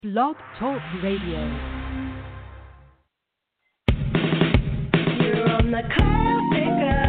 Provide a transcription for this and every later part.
Blog Talk Radio. You're on the Classica.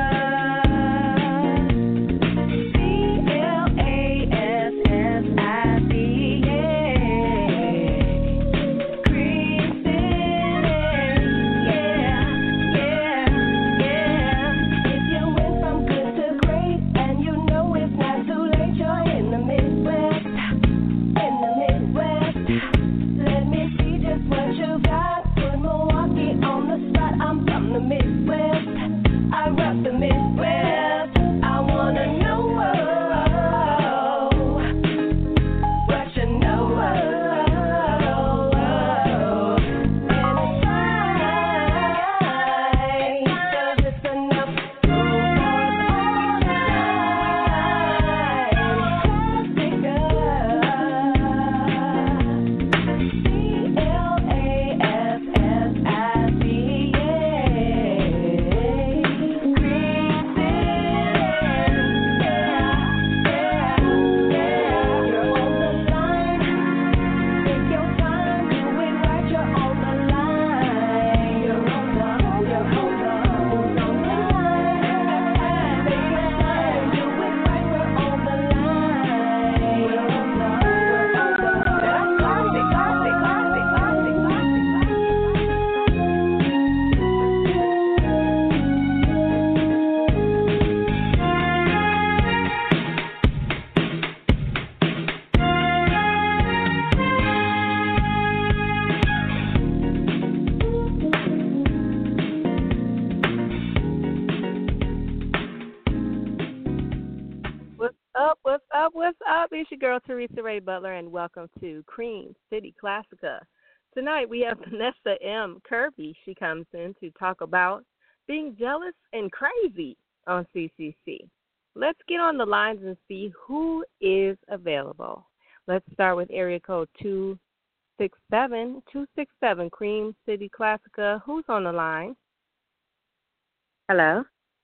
What's up? It's your girl, Teresa Ray Butler, and welcome to Cream City Classica. Tonight we have Vanessa M. Kirby. She comes in to talk about being jealous and crazy on CCC. Let's get on the lines and see who is available. Let's start with area code 267 Cream City Classica. Who's on the line? Hello?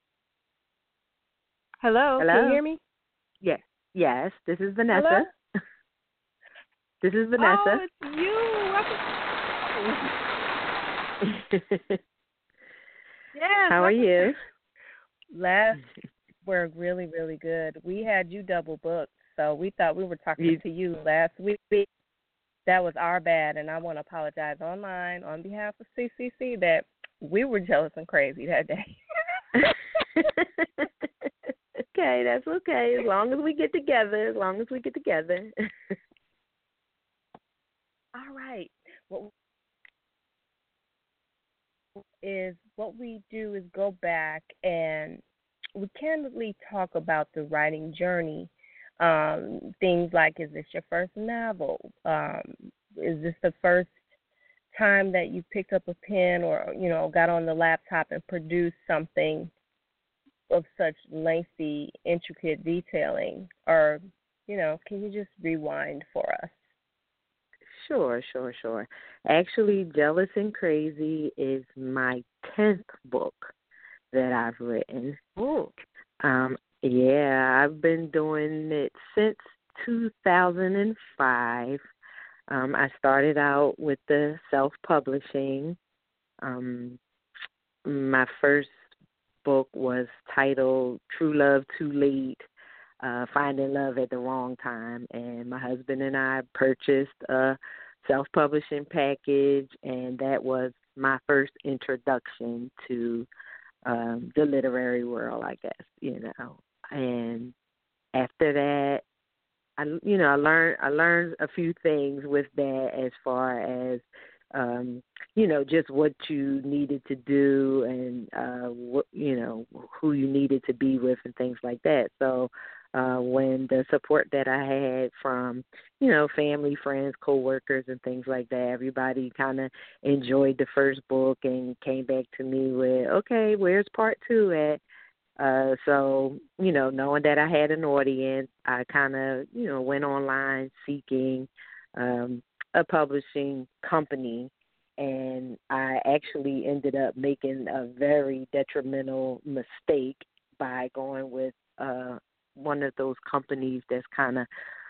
Hello? Can you hear me? Yes, this is Vanessa. This is Vanessa. Oh, it's you. Yes. How are you? Last were really, really good. We had you double booked, so we thought we were talking to you last week. That was our bad, and I want to apologize online on behalf of CCC that we were jealous and crazy that day. Okay, that's okay. As long as we get together. All right. What we do is go back and we candidly talk about the writing journey. Things like, is this your first novel? Is this the first time that you picked up a pen or, got on the laptop and produced something of such lengthy, intricate detailing? Or, can you just rewind for us? Sure. Actually, Jealous and Crazy is my 10th book that I've written. Ooh. I've been doing it since 2005. I started out with the self-publishing. My first book was titled True Love Too Late, Finding Love at the Wrong Time, and my husband and I purchased a self-publishing package, and that was my first introduction to the literary world, I guess, And after that, I learned a few things with that as far as just what you needed to do and who you needed to be with and things like that. So when the support that I had from family, friends, coworkers, and things like that, everybody kind of enjoyed the first book and came back to me with, okay, where's part 2 at? So knowing that I had an audience, I kind of went online seeking a publishing company, and I actually ended up making a very detrimental mistake by going with one of those companies that's kind of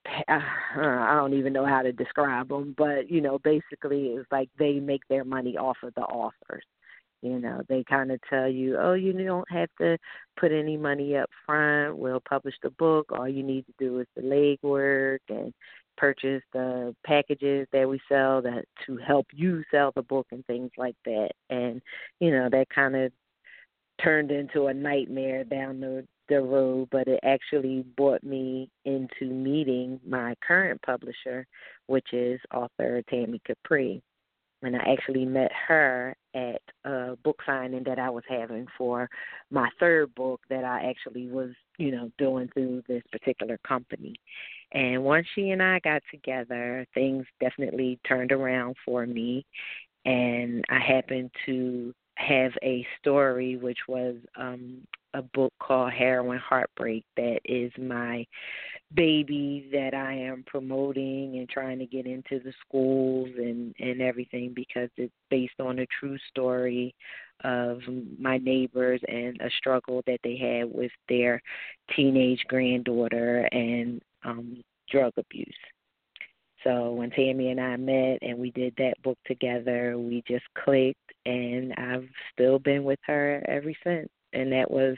I don't even know how to describe them, but, basically it's like they make their money off of the authors. They kind of tell you, oh, you don't have to put any money up front. We'll publish the book. All you need to do is the legwork and purchase the packages that we sell that to help you sell the book and things like that. And, that kind of turned into a nightmare down the road, but it actually brought me into meeting my current publisher, which is author Tammy Capri. And I actually met her at a book signing that I was having for my third book that I actually was, doing through this particular company. And once she and I got together, things definitely turned around for me. And I happened to have a story, which was a book called Heroin Heartbreak, that is my baby that I am promoting and trying to get into the schools and everything, because it's based on a true story of my neighbors and a struggle that they had with their teenage granddaughter and drug abuse. So when Tammy and I met and we did that book together, we just clicked, and I've still been with her ever since. And that was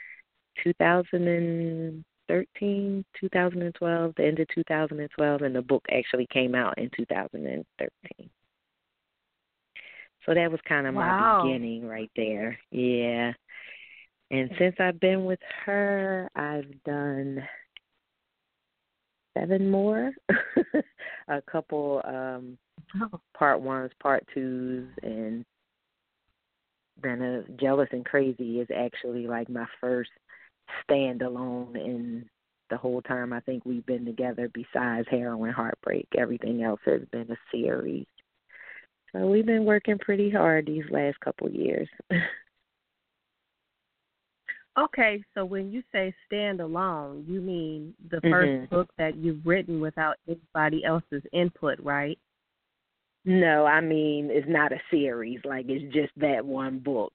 2013, 2012, the end of 2012, and the book actually came out in 2013. So that was kind of my beginning right there. Yeah. And since I've been with her, I've done 7 more, a couple part 1s, part 2s, and then Jealous and Crazy is actually like my first standalone in the whole time I think we've been together. Besides Heroin Heartbreak, everything else has been a series. So we've been working pretty hard these last couple years. Okay, so when you say standalone, you mean the first book that you've written without anybody else's input, right? No, I mean it's not a series. Like it's just that one book,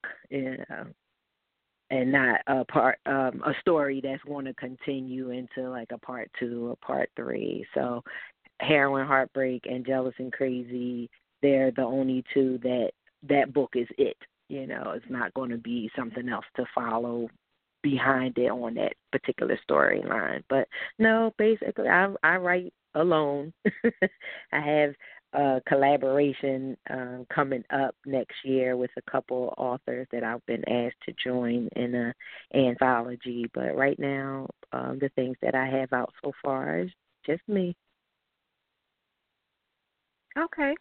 and not a story that's going to continue into like a part 2 or part 3. So, Heroin Heartbreak and Jealous and Crazy, they're the only 2 that book is it. It's not going to be something else to follow behind it on that particular storyline. But no, basically I write alone. I have a collaboration coming up next year with a couple authors that I've been asked to join in an anthology. But right now, the things that I have out so far is just me. Okay.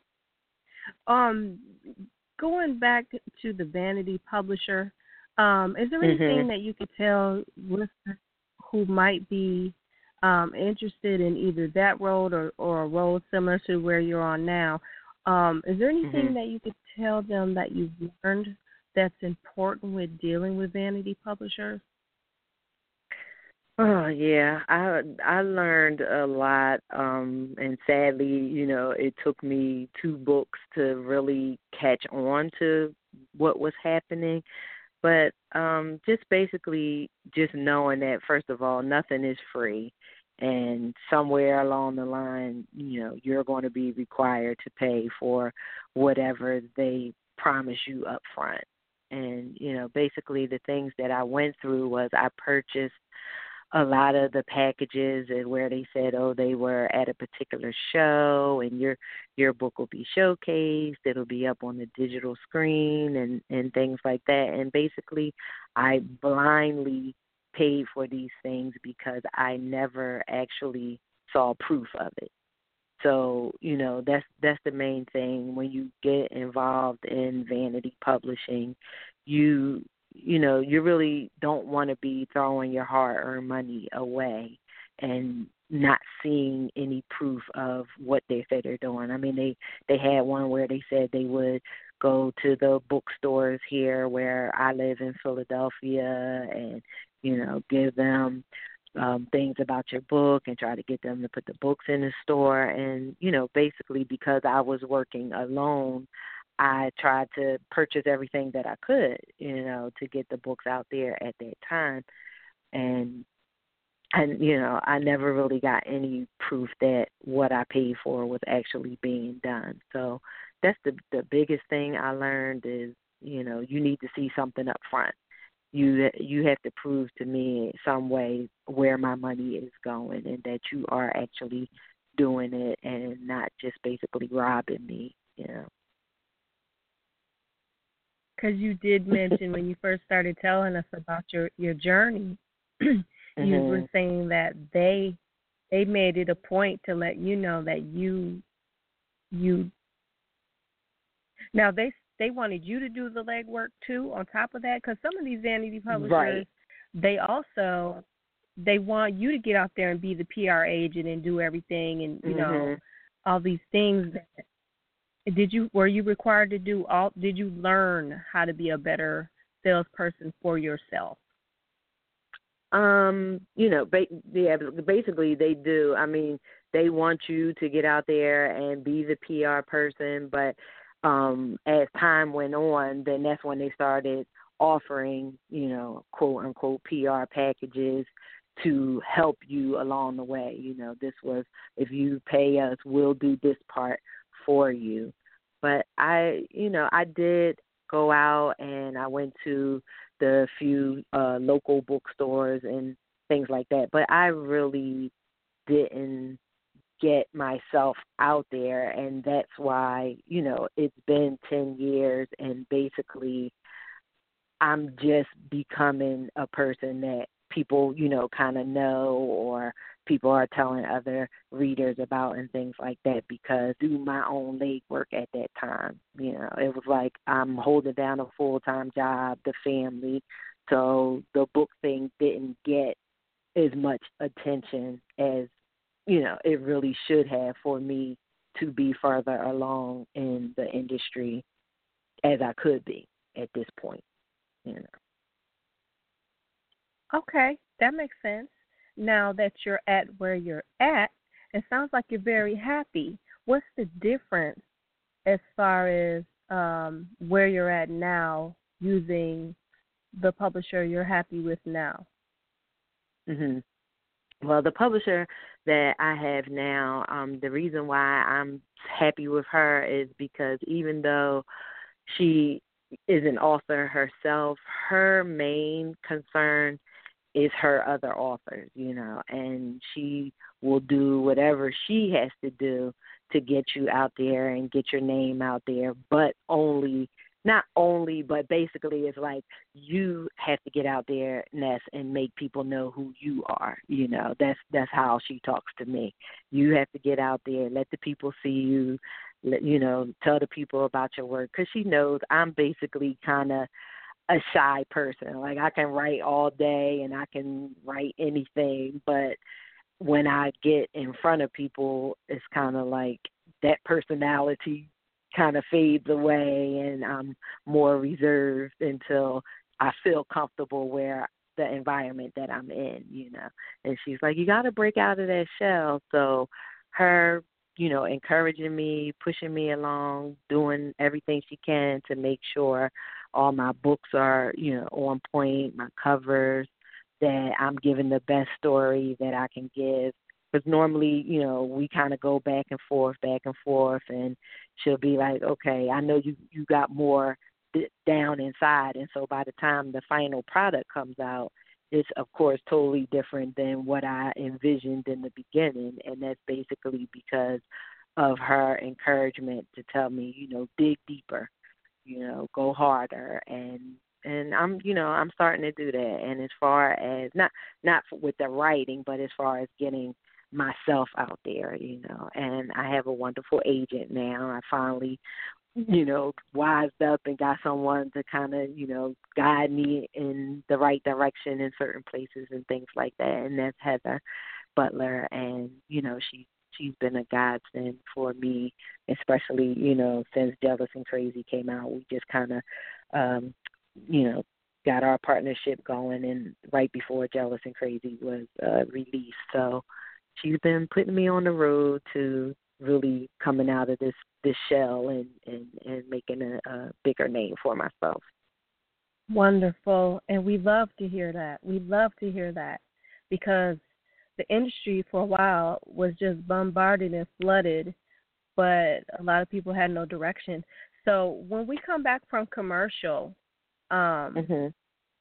Going back to the Vanity publisher, is there anything that you could tell listeners who might be interested in either that road or a road similar to where you're on now? Is there anything that you could tell them that you've learned that's important with dealing with Vanity publishers? Oh yeah, I learned a lot, and sadly, it took me 2 books to really catch on to what was happening. But just basically just knowing that, first of all, nothing is free. And somewhere along the line, you're going to be required to pay for whatever they promise you up front. And, basically the things that I went through was I purchased a lot of the packages and where they said, oh, they were at a particular show and your book will be showcased. It'll be up on the digital screen and things like that. And basically I blindly paid for these things because I never actually saw proof of it. So, that's the main thing. When you get involved in vanity publishing, you really don't want to be throwing your hard-earned money away and not seeing any proof of what they say they're doing. I mean, they had one where they said they would go to the bookstores here where I live in Philadelphia and, give them things about your book and try to get them to put the books in the store. And, basically because I was working alone, I tried to purchase everything that I could, to get the books out there at that time. And and I never really got any proof that what I paid for was actually being done. So that's the biggest thing I learned is, you need to see something up front. You have to prove to me some way where my money is going and that you are actually doing it and not just basically robbing me. Because you did mention when you first started telling us about your journey, you were saying that they made it a point to let you know that you now they wanted you to do the legwork too on top of that, because some of these vanity publishers, Right. they want you to get out there and be the PR agent and do everything and all these things. Were you required to do all? Did you learn how to be a better salesperson for yourself? Basically they do. I mean, they want you to get out there and be the PR person, but as time went on, then that's when they started offering, quote unquote PR packages to help you along the way. This was, if you pay us, we'll do this part for you. But I did go out and I went to the few local bookstores and things like that. But I really didn't get myself out there, and that's why, it's been 10 years, and basically I'm just becoming a person that people, kind of know, or people are telling other readers about and things like that, because do my own legwork at that time. It was like I'm holding down a full-time job, the family, so the book thing didn't get as much attention as it really should have for me to be further along in the industry as I could be at this point. Okay, that makes sense. Now that you're at where you're at, it sounds like you're very happy. What's the difference as far as where you're at now using the publisher you're happy with now? Well, the publisher that I have now, the reason why I'm happy with her is because even though she is an author herself, her main concern is her other authors, and she will do whatever she has to do to get you out there and get your name out there, but but basically it's like you have to get out there, Ness, and make people know who you are. That's how she talks to me. You have to get out there, let the people see you, tell the people about your work, because she knows I'm basically kind of a shy person. Like, I can write all day and I can write anything, but when I get in front of people, it's kind of like that personality kind of fades away and I'm more reserved until I feel comfortable where the environment that I'm in, And she's like, you got to break out of that shell. So her, encouraging me, pushing me along, doing everything she can to make sure all my books are, on point, my covers, that I'm giving the best story that I can give. Because normally, we kind of go back and forth, and she'll be like, okay, I know you got more down inside. And so by the time the final product comes out, it's, of course, totally different than what I envisioned in the beginning. And that's basically because of her encouragement to tell me, dig deeper, go harder. And I'm starting to do that. And as far as not with the writing, but as far as getting myself out there, and I have a wonderful agent now. I finally, wised up and got someone to kind of, guide me in the right direction in certain places and things like that. And that's Heather Butler. And, she's been a godsend for me, especially, since Jealous and Crazy came out. We just kind of, got our partnership going, and right before Jealous and Crazy was released. So she's been putting me on the road to really coming out of this shell and making a bigger name for myself. Wonderful. And we love to hear that. We love to hear that because the industry for a while was just bombarded and flooded, but a lot of people had no direction. So when we come back from commercial, Mhm.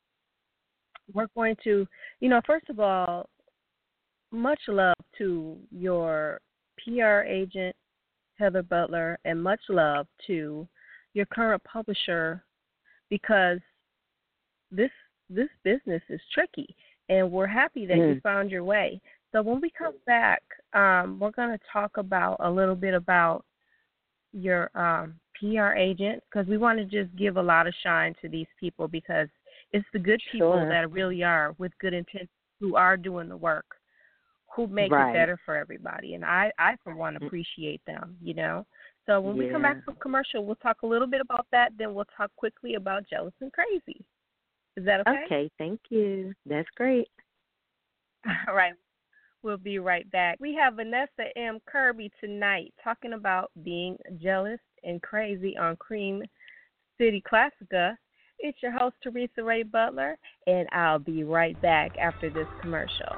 we're going to, first of all, much love to your PR agent, Heather Butler, and much love to your current publisher, because this business is tricky, and we're happy that you found your way. So when we come back, we're going to talk about a little bit about your PR agent, because we want to just give a lot of shine to these people, because it's the good people Sure. that really are with good intent, who are doing the work, who make Right. it better for everybody. And I for one, appreciate them, So when we come back from commercial, we'll talk a little bit about that. Then we'll talk quickly about Jealous and Crazy. Is that okay? Okay, thank you. That's great. All right. We'll be right back. We have Vanessa M. Kirby tonight talking about being jealous and crazy on Cream City Classica. It's your host, Teresa Ray Butler, and I'll be right back after this commercial.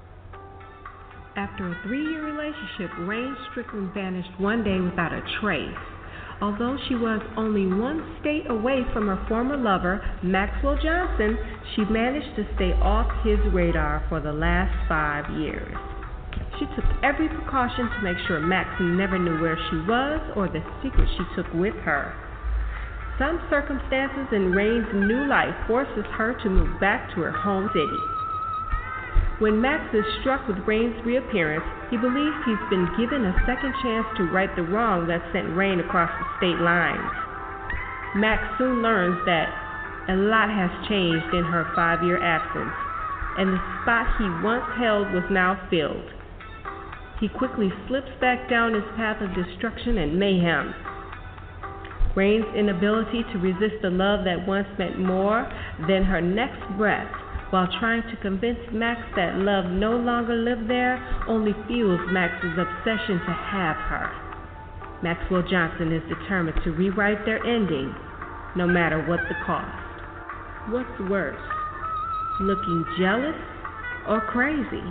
After a 3-year relationship, Rain Strickland vanished one day without a trace. Although she was only one state away from her former lover, Maxwell Johnson, she managed to stay off his radar for the last 5 years. She took every precaution to make sure Max never knew where she was or the secret she took with her. Some circumstances in Rain's new life forces her to move back to her home city. When Max is struck with Rain's reappearance, he believes he's been given a second chance to right the wrong that sent Rain across the state lines. Max soon learns that a lot has changed in her 5-year absence, and the spot he once held was now filled. He quickly slips back down his path of destruction and mayhem. Rain's inability to resist a love that once meant more than her next breath, while trying to convince Max that love no longer lived there, only fuels Max's obsession to have her. Maxwell Johnson is determined to rewrite their ending, no matter what the cost. What's worse, looking jealous or crazy?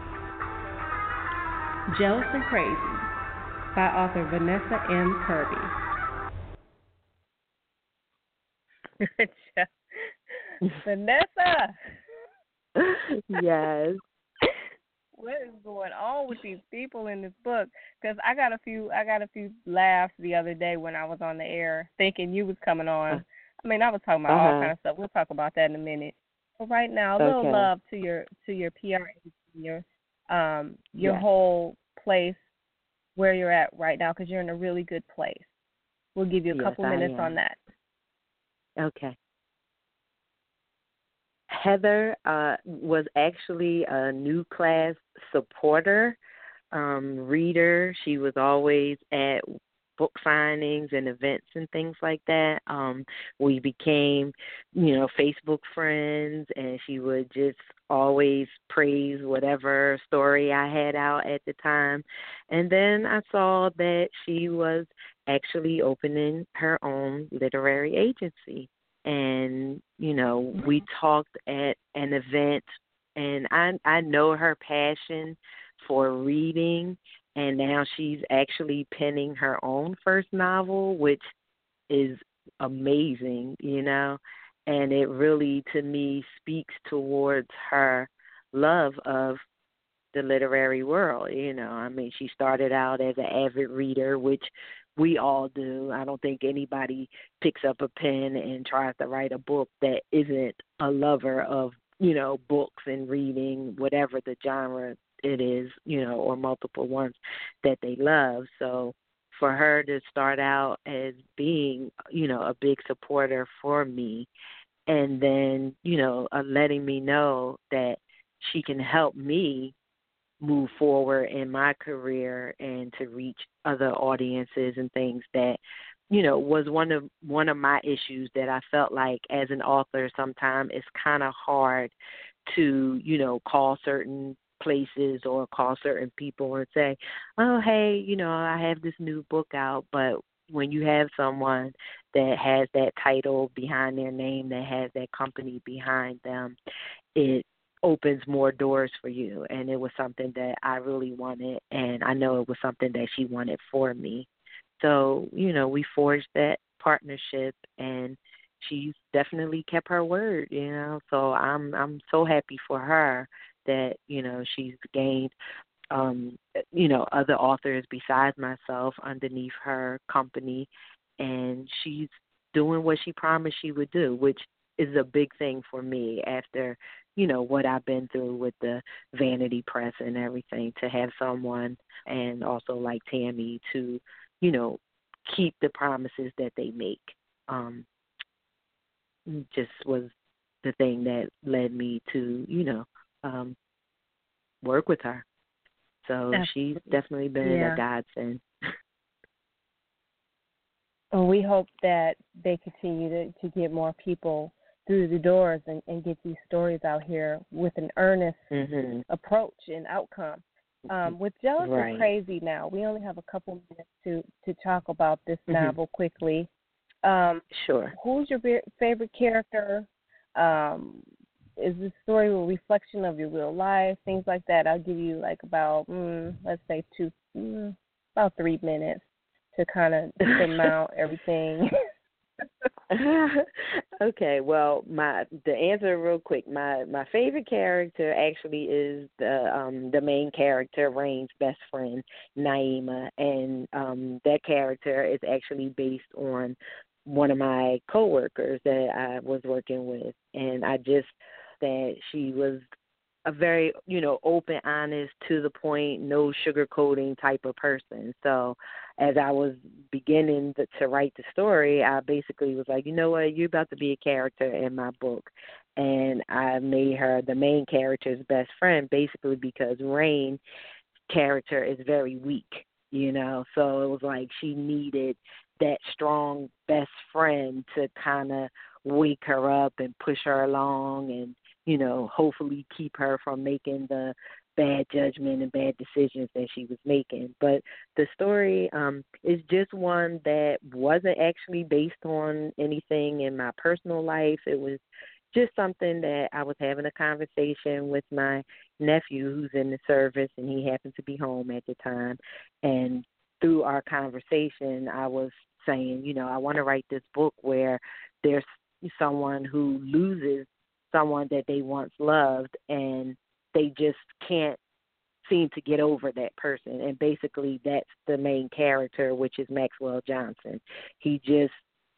Jealous and Crazy by author Vanessa M. Kirby. Vanessa! Yes. What is going on with these people in this book? Because I got a few laughs the other day when I was on the air, thinking you was coming on. I mean, I was talking about all kind of stuff. We'll talk about that in a minute. But right now, a little love to your PR agency, your whole place where you're at right now, because you're in a really good place. We'll give you a couple minutes on that. Okay. Heather was actually a new class supporter, reader. She was always at book signings and events and things like that. We became, Facebook friends, and she would just always praise whatever story I had out at the time. And then I saw that she was actually opening her own literary agency. And, we talked at an event, and I know her passion for reading, and now she's actually penning her own first novel, which is amazing, and it really, to me, speaks towards her love of the literary world. I mean, she started out as an avid reader, which we all do. I don't think anybody picks up a pen and tries to write a book that isn't a lover of, books and reading, whatever the genre it is, or multiple ones that they love. So for her to start out as being, a big supporter for me, and then, letting me know that she can help me move forward in my career and to reach other audiences and things, that was one of my issues, that I felt like as an author sometimes it's kind of hard to call certain places or call certain people and say, oh, hey, I have this new book out. But when you have someone that has that title behind their name, that has that company behind them, it opens more doors for you. And it was something that I really wanted, and I know it was something that she wanted for me. So, we forged that partnership, and she's definitely kept her word. So I'm so happy for her that, she's gained other authors besides myself underneath her company, and she's doing what she promised she would do, which is a big thing for me after, what I've been through with the vanity press and everything, to have someone and also like Tammy to, keep the promises that they make. Just was the thing that led me to, work with her. So she's definitely been a godsend. And we hope that they continue to get more people through the doors and get these stories out here with an earnest approach and outcome. With Jealous and Crazy now, we only have a couple minutes to talk about this novel quickly. Sure. Who's your favorite character? Is this story a reflection of your real life? Things like that. I'll give you like about, let's say about 3 minutes to kind of surmount everything. Okay, well, the answer real quick. My favorite character actually is the main character, Rain's best friend, Naima, and that character is actually based on one of my coworkers that I was working with, and I just that she was a very, open, honest, to the point, no sugarcoating type of person. So as I was beginning to write the story, I basically was like, you know what, you're about to be a character in my book. And I made her the main character's best friend, basically because Rain's character is very weak, So it was like she needed that strong best friend to kind of wake her up and push her along and, hopefully keep her from making the bad judgment and bad decisions that she was making. But the story is just one that wasn't actually based on anything in my personal life. It was just something that I was having a conversation with my nephew who's in the service, and he happened to be home at the time. And through our conversation, I was saying, I want to write this book where there's someone who loses someone that they once loved, and they just can't seem to get over that person. And basically that's the main character, which is Maxwell Johnson. He just,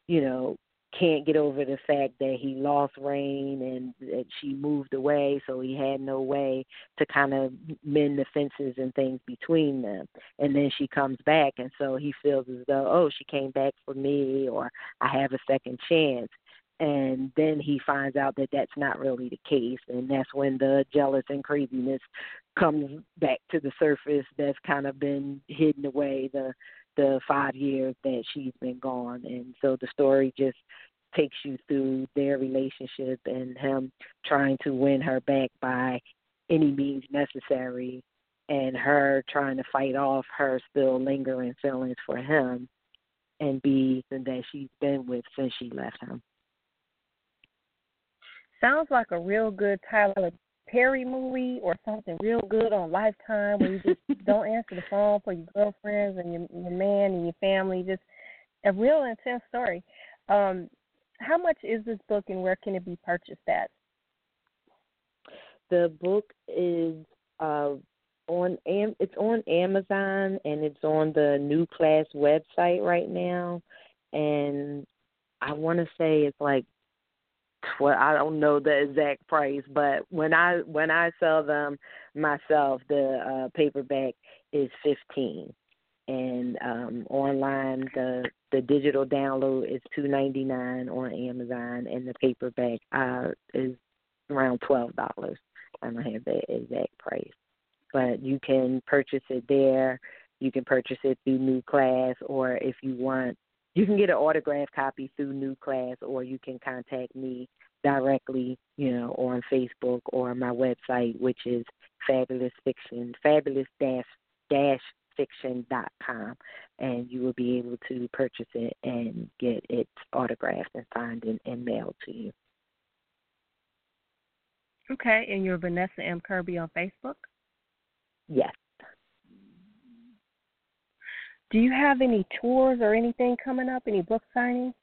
can't get over the fact that he lost Rain and that she moved away, so he had no way to kind of mend the fences and things between them. And then she comes back, and so he feels as though, she came back for me, or I have a second chance. And then he finds out that that's not really the case, and that's when the jealous and craziness comes back to the surface that's kind of been hidden away the 5 years that she's been gone. And so the story just takes you through their relationship and him trying to win her back by any means necessary, and her trying to fight off her still lingering feelings for him and be that she's been with since she left him. Sounds like a real good Tyler Perry movie or something real good on Lifetime where you just don't answer the phone for your girlfriends and your man and your family. Just a real intense story. How much is this book and where can it be purchased at? The book is it's on Amazon, and it's on the New Class website right now. And I want to say it's like I don't know the exact price, but when I sell them myself, the paperback is $15, and online the digital download is $2.99 on Amazon, and the paperback is around $12. I don't have the exact price, but you can purchase it there. You can purchase it through New Class, or if you want, you can get an autographed copy through New Class, or you can contact me directly, on Facebook or my website, which is fabulous-fiction.com, and you will be able to purchase it and get it autographed and signed and mailed to you. Okay, and you're Vanessa M. Kirby on Facebook. Yes. Do you have any tours or anything coming up? Any book signings?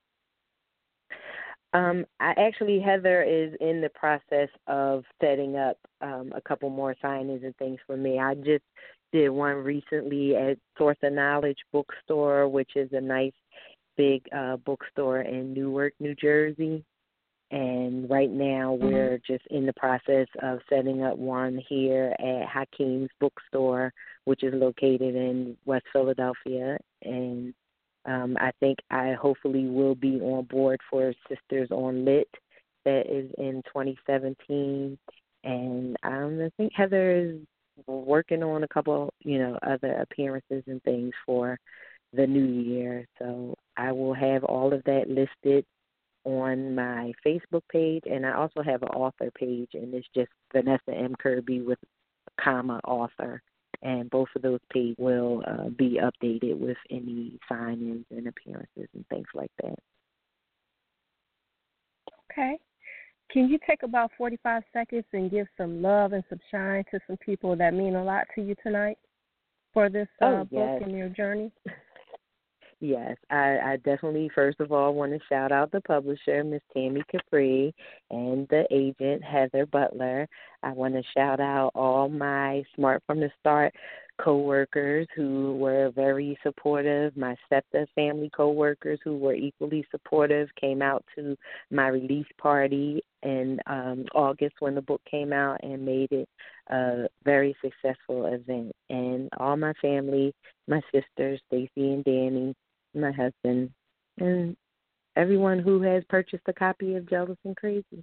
Heather is in the process of setting up a couple more signings and things for me. I just did one recently at Source of Knowledge Bookstore, which is a nice big bookstore in Newark, New Jersey. And right now we're just in the process of setting up one here at Hakeem's Bookstore, which is located in West Philadelphia. And I think I hopefully will be on board for Sisters on Lit that is in 2017. And I think Heather is working on a couple, other appearances and things for the new year. So I will have all of that listed on my Facebook page, and I also have an author page, and it's just Vanessa M. Kirby with a comma author, and both of those pages will be updated with any signings and appearances and things like that. Okay. Can you take about 45 seconds and give some love and some shine to some people that mean a lot to you tonight for this book and your journey? Yes, I definitely, first of all, want to shout out the publisher, Miss Tammy Capri, and the agent, Heather Butler. I want to shout out all my Smart from the Start coworkers who were very supportive, my SEPTA family coworkers who were equally supportive, came out to my release party in August when the book came out and made it a very successful event. And all my family, my sisters, Stacy and Danny, my husband, and everyone who has purchased a copy of Jealous and Crazy.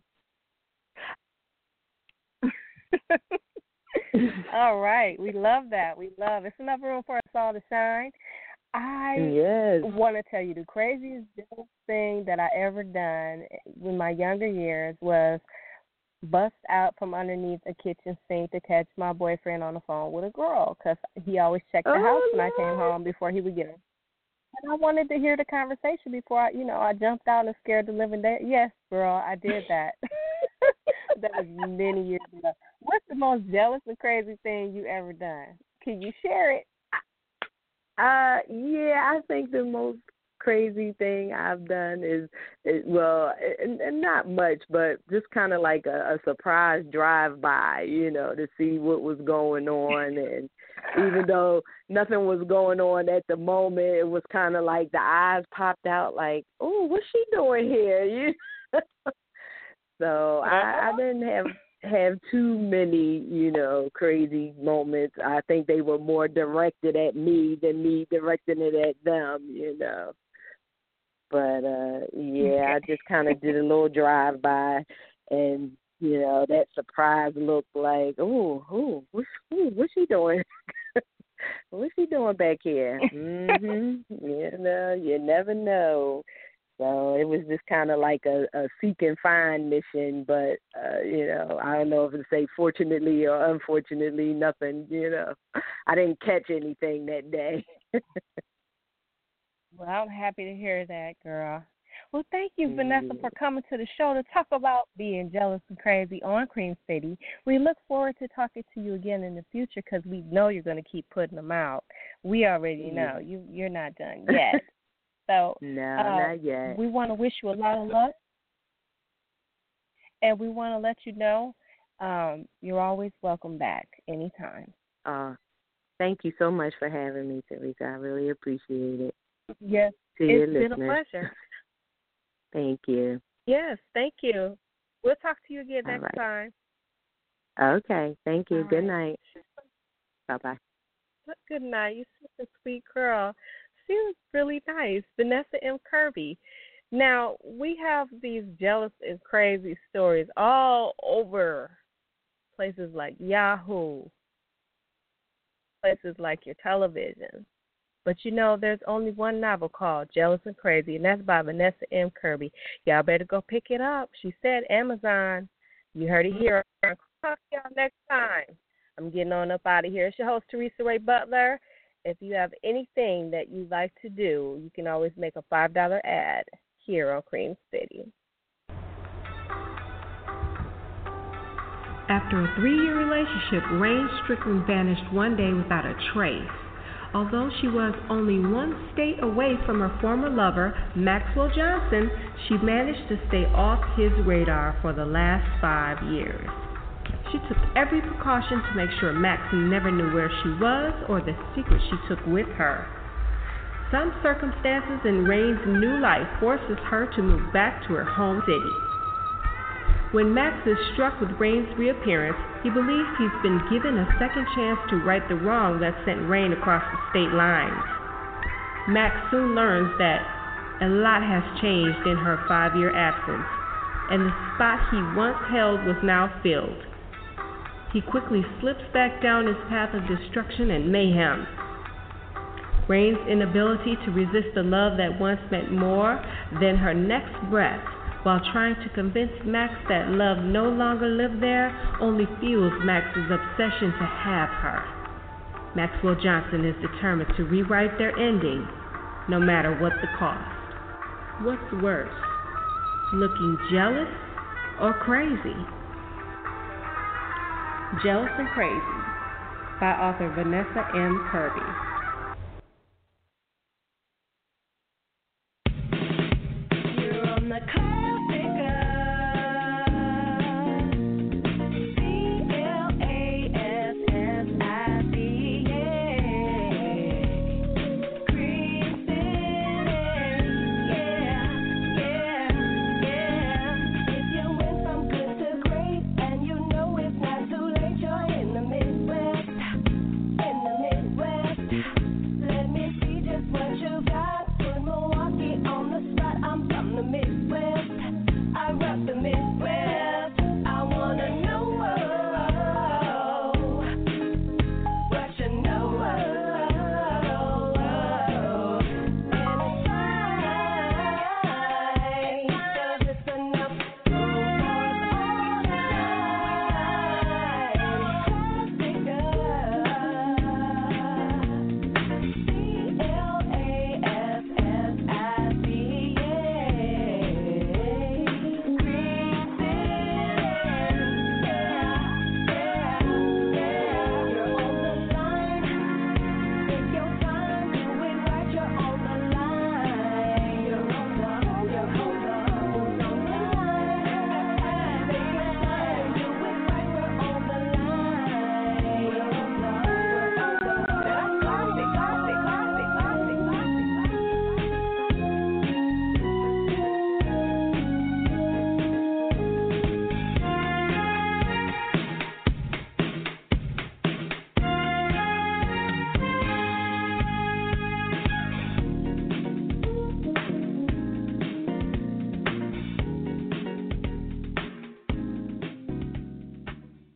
All right. We love that. We love it. It's enough room for us all to shine. I want to tell you the craziest thing that I ever done in my younger years was bust out from underneath a kitchen sink to catch my boyfriend on the phone with a girl because he always checked the house when I came home before he would get home. And I wanted to hear the conversation before I jumped out and scared the living dead. Yes, girl, I did that. That was many years ago. What's the most jealous and crazy thing you ever done? Can you share it? I think the most crazy thing I've done is not much, but just kind of like a surprise drive-by, to see what was going on. And even though nothing was going on at the moment, it was kind of like the eyes popped out like, oh, what's she doing here? So I didn't have too many, crazy moments. I think they were more directed at me than me directing it at them, But, I just kind of did a little drive-by, and, that surprise look like, what's she doing? What's she doing back here? You never know. So it was just kind of like a seek and find mission, but, I don't know if to say fortunately or unfortunately, nothing, I didn't catch anything that day. Well, I'm happy to hear that, girl. Well, thank you, Vanessa, for coming to the show to talk about being jealous and crazy on Cream City. We look forward to talking to you again in the future because we know you're going to keep putting them out. We already know. You're not done yet. So no, not yet. We want to wish you a lot of luck, and we want to let you know you're always welcome back anytime. Thank you so much for having me, Teresa. I really appreciate it. Yes, it's been a pleasure. Thank you. Yes, thank you. We'll talk to you again next time. Okay, thank you. Good night. Bye-bye. Good night. You're such a sweet girl. She was really nice, Vanessa M. Kirby. Now, we have these jealous and crazy stories all over places like Yahoo, places like your television. But there's only one novel called Jealous and Crazy, and that's by Vanessa M. Kirby. Y'all better go pick it up. She said Amazon. You heard it here. I'll talk to y'all next time. I'm getting on up out of here. It's your host, Teresa Ray Butler. If you have anything that you'd like to do, you can always make a $5 ad here on Cream City. After a 3-year relationship, Rain Strickland vanished one day without a trace. Although she was only one state away from her former lover, Maxwell Johnson, she managed to stay off his radar for the last 5 years. She took every precaution to make sure Max never knew where she was or the secret she took with her. Some circumstances in Rain's new life forces her to move back to her home city. When Max is struck with Rain's reappearance, he believes he's been given a second chance to right the wrong that sent Rain across the state lines. Max soon learns that a lot has changed in her 5-year absence, and the spot he once held was now filled. He quickly slips back down his path of destruction and mayhem. Rain's inability to resist the love that once meant more than her next breath, while trying to convince Max that love no longer lived there, only fuels Max's obsession to have her. Maxwell Johnson is determined to rewrite their ending, no matter what the cost. What's worse, looking jealous or crazy? Jealous and Crazy by author Vanessa M. Kirby. You're on the call.